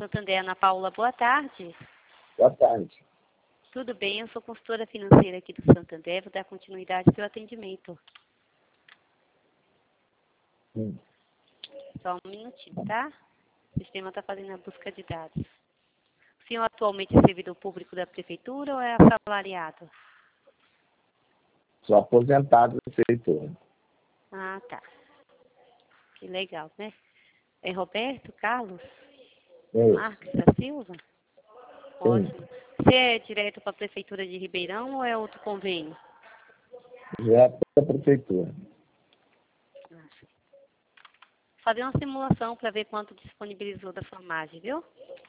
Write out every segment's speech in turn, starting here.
Santander, Ana Paula, boa tarde. Boa tarde. Tudo bem, eu sou consultora financeira aqui do Santander, vou dar continuidade ao seu atendimento. Só um minutinho, tá? O sistema está fazendo a busca de dados. O senhor atualmente é servidor público da prefeitura ou é assalariado? Sou aposentado da prefeitura. Ah, tá. Que legal, né? É Roberto Carlos Marques da Silva? Ótimo. Você é direto para a prefeitura de Ribeirão ou é outro convênio? Direto da prefeitura. Fazer uma simulação para ver quanto disponibilizou da sua margem, viu?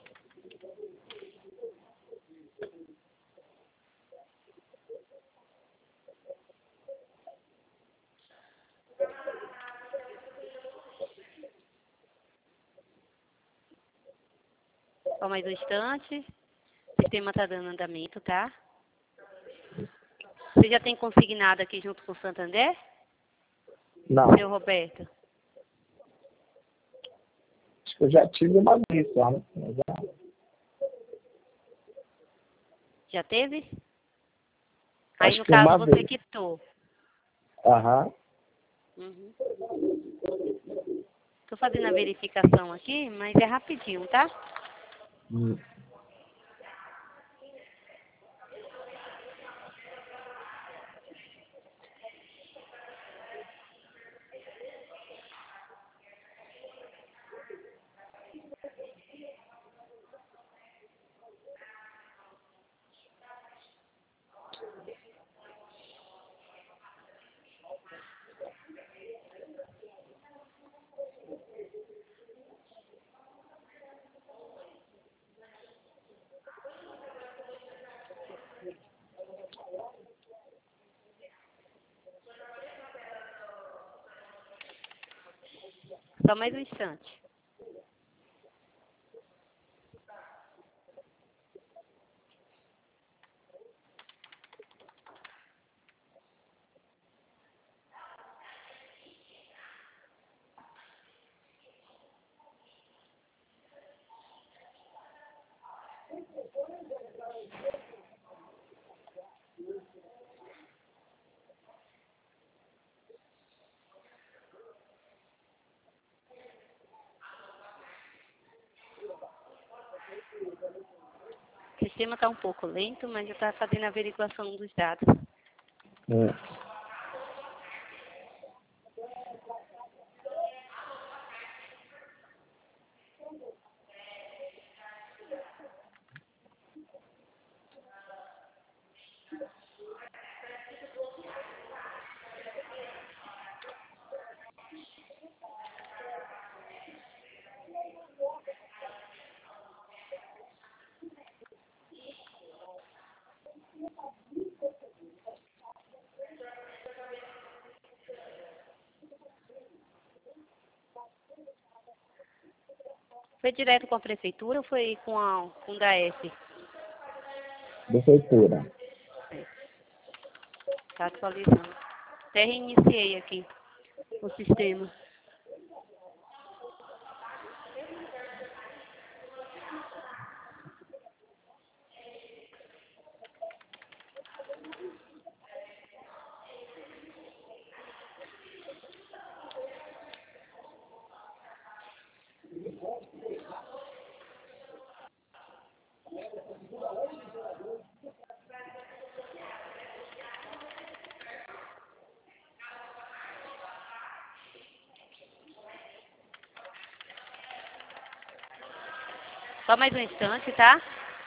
Só mais um instante. O sistema está dando andamento, tá? Você já tem consignado aqui junto com o Santander? Não, Seu Roberto? acho que eu já tive uma vez só, né? Já teve? Aí, Acho no que caso, uma você vez. quitou. Aham. Estou fazendo a verificação aqui, mas é rapidinho, tá? Só mais um instante. O sistema está um pouco lento, mas já está fazendo a averiguação dos dados. Foi direto com a prefeitura ou foi com o DAEF? Prefeitura. Está atualizando. Até reiniciei aqui o sistema. Só mais um instante, tá?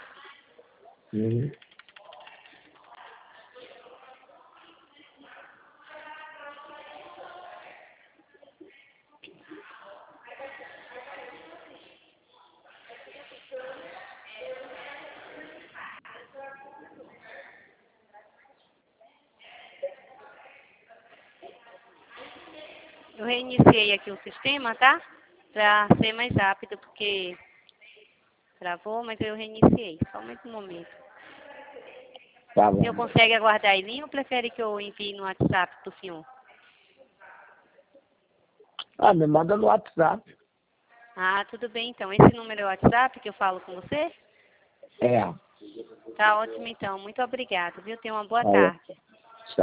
Eu reiniciei aqui o sistema, tá? Para ser mais rápido, porque travou, mas eu reiniciei. Só mais um momento. Tá O senhor bom. consegue aguardar em linha ou prefere que eu envie no WhatsApp para o senhor? Me manda no WhatsApp. Ah, tudo bem então. Esse número é o WhatsApp que eu falo com você? É. Tá ótimo então. Muito obrigada, viu? Tenha uma boa Aí. tarde.